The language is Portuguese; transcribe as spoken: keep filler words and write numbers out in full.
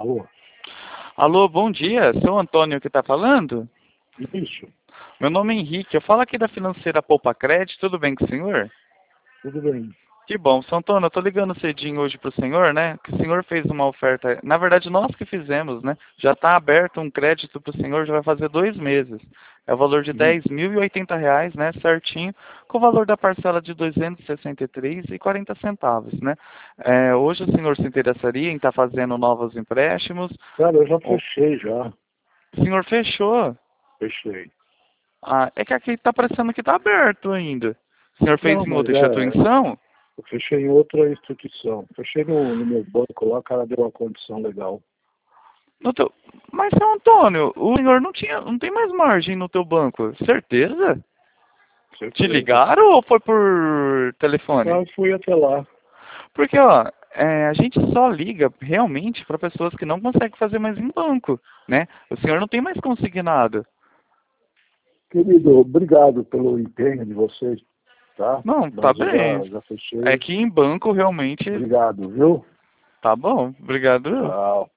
Alô? Alô, bom dia. Seu Antônio que está falando? Isso, Meu nome é Henrique. Eu falo aqui da financeira Poupa Crédito. Tudo bem com o senhor? tudo bem. Que bom. Seu Antônio, eu estou ligando cedinho hoje para o senhor, né? Que o senhor fez uma oferta. Na verdade, nós que fizemos, né? Já está aberto um crédito para o senhor, já vai fazer dois meses. É o valor de Hum. dez mil e oitenta reais, né? Certinho, com o valor da parcela de duzentos e sessenta e três reais e quarenta centavos, né? É, hoje o senhor se interessaria em estar fazendo novos empréstimos? Cara, eu já O fechei já. o senhor fechou? Fechei. Ah, é que aqui está parecendo que está aberto ainda. O senhor fez Não, em mas outra é. instituição? Eu fechei em outra instituição. Fechei no, no meu banco lá, o cara deu uma condição legal. No teu... Mas, seu Antônio, o senhor não tinha, não tem mais margem no teu banco, certeza? Te Certeza. ligaram ou foi por telefone? Eu fui até lá. Porque, ó, é, a gente só liga realmente para pessoas que não conseguem fazer mais em banco, né? O senhor não tem mais consignado. Querido, obrigado pelo empenho de vocês, tá? Não, tá Mas eu bem. já, já É fechei. que em banco realmente Obrigado, viu? tá bom. Obrigado. Tchau.